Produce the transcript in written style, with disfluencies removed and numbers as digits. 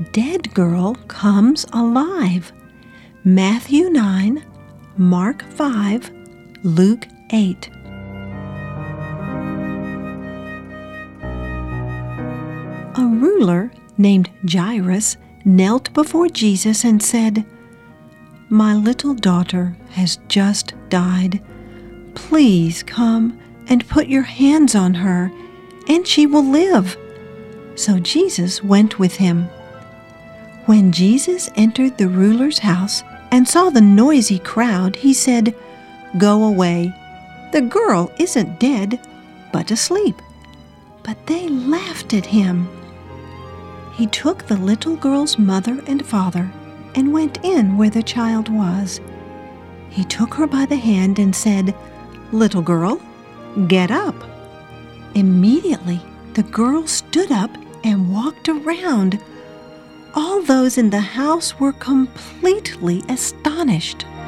dead girl comes alive. Matthew 9, Mark 5, Luke 8. A ruler named Jairus knelt before Jesus and said, "My little daughter has just died. Please come and put your hands on her, and she will live." So Jesus went with him. When Jesus entered the ruler's house and saw the noisy crowd, he said, "Go away. The girl isn't dead, but asleep." But they laughed at him. He took the little girl's mother and father and went in where the child was. He took her by the hand and said, "Little girl, get up." Immediately, the girl stood up and walked around. All those in the house were completely astonished.